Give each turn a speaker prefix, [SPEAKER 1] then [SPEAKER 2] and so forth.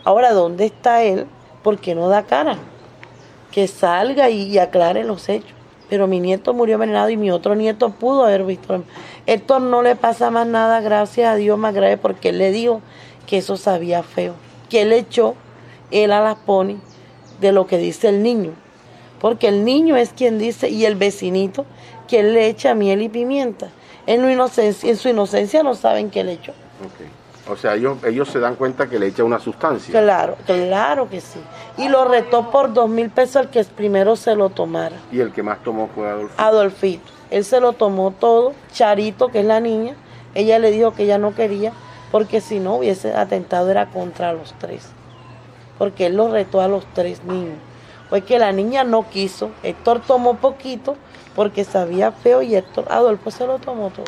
[SPEAKER 1] Ahora, ¿dónde está él? ¿Por qué no da cara? Que salga y aclare los hechos. Pero mi nieto murió envenenado y mi otro nieto pudo haber visto. Héctor no le pasa más nada, gracias a Dios, más grave, porque él le dijo que eso sabía feo. Que él echó, él a las ponis de lo que dice el niño. Porque el niño es quien dice, y el vecinito, que él le echa miel y pimienta. En su inocencia no saben qué le echó.
[SPEAKER 2] Okay. O sea, ellos se dan cuenta que le echa una sustancia.
[SPEAKER 1] Claro, claro que sí. Y lo retó por 2.000 pesos el que primero se lo tomara.
[SPEAKER 2] ¿Y el que más tomó fue Adolfito?
[SPEAKER 1] Adolfito. Él se lo tomó todo. Charito, que es la niña, ella le dijo que ella no quería, porque si no hubiese atentado era contra los 3. Porque él lo retó a los 3 niños. Fue que la niña no quiso. Héctor tomó poquito porque sabía feo y Adolfo se lo tomó todo.